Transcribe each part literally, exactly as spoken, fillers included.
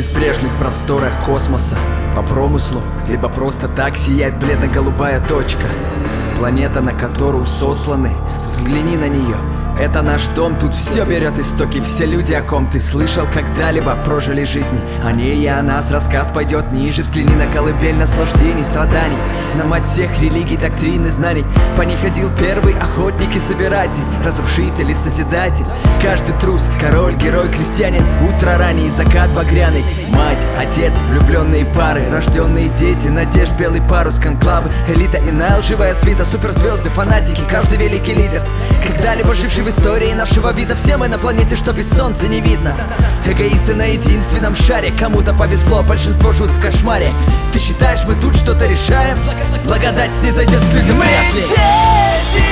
безбрежных просторах космоса, по промыслу, либо просто так сияет бледно-голубая точка. Планета, на которую сосланы, взгляни на нее. Это наш дом, тут все берет истоки. Все люди, о ком ты слышал когда-либо, прожили жизни. О ней и о нас рассказ пойдет ниже. Взгляни на колыбель наслаждений, страданий, на мать всех религий, доктрин и знаний. По ней ходил первый охотник и собиратель, разрушитель и созидатель. Каждый трус, король, герой, крестьянин. Утро ранее, закат багряный. Мать, отец, влюбленные пары, рожденные дети, надежд, белый парус, конклавы, элита иная, лживая свита, суперзвезды, фанатики, каждый великий лидер, когда-либо живший в истории нашего вида. Все мы на планете, что без солнца не видно. Эгоисты на единственном шаре. Кому-то повезло, большинство живут в кошмаре. Ты считаешь, мы тут что-то решаем? Благодать снизойдет к людям вряд ли. Мы дети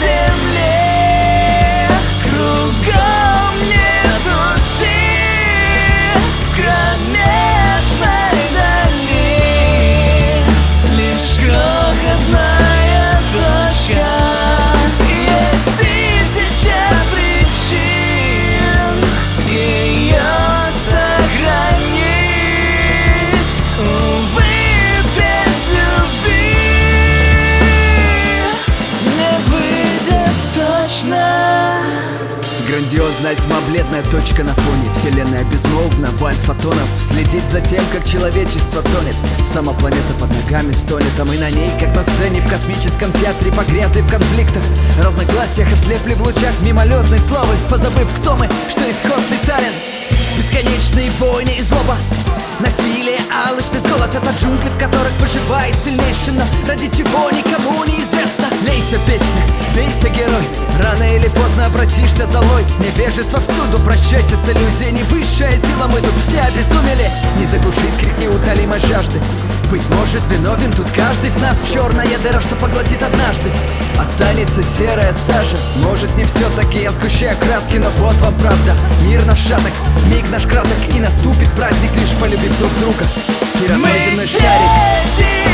земли, кругом нет души, в кромешной дали лишь крохотная точка. Есть тысяча причин ее сохранить, увы, без любви не выйдет точно. Грандиозная тьма, бледная точка на фоне. Вселенная безмолвна, вальс фотонов. Следить за тем, как человечество тонет. Сама планета под ногами стонет, а мы на ней, как на сцене в космическом театре, погрязли в конфликтах, разногласиях, ослепли в лучах мимолетной славы, позабыв, кто мы, что исход летален. Бесконечные войны и злоба, насилие, алчность, голод — это джунгли, в которых выживает сильнейший, но ради чего никому не известно. Лейся, песня, лейся, герой, рано или поздно обратишься золой. Невежество всюду, прощайся с иллюзией, не высшая сила, мы тут все обезумели. Не заглушить крик неутолимой жажды, быть может, виновен тут каждый в нас. Черная дыра, что поглотит однажды, останется серая сажа. Может, не все-таки я сгущаю краски, но вот вам правда. Мир наш шаток, миг наш краток, и наступит праздник, лишь полюбив друг друга. И родной земной шарик.